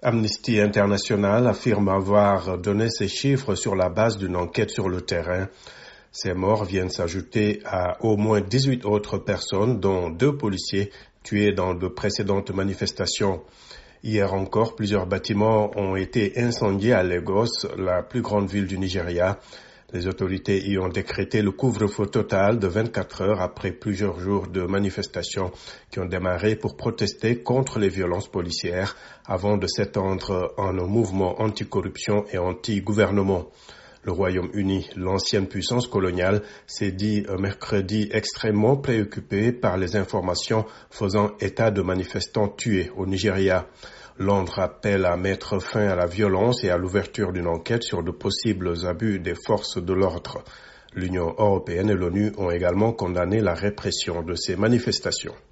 Amnesty International affirme avoir donné ces chiffres sur la base d'une enquête sur le terrain. Ces morts viennent s'ajouter à au moins 18 autres personnes, dont 2 policiers tués dans de précédentes manifestations. Hier encore, plusieurs bâtiments ont été incendiés à Lagos, la plus grande ville du Nigeria. Les autorités y ont décrété le couvre-feu total de 24 heures après plusieurs jours de manifestations qui ont démarré pour protester contre les violences policières avant de s'étendre en un mouvement anticorruption et anti-gouvernement. Le Royaume-Uni, l'ancienne puissance coloniale, s'est dit mercredi extrêmement préoccupé par les informations faisant état de manifestants tués au Nigeria. Londres appelle à mettre fin à la violence et à l'ouverture d'une enquête sur de possibles abus des forces de l'ordre. L'Union européenne et l'ONU ont également condamné la répression de ces manifestations.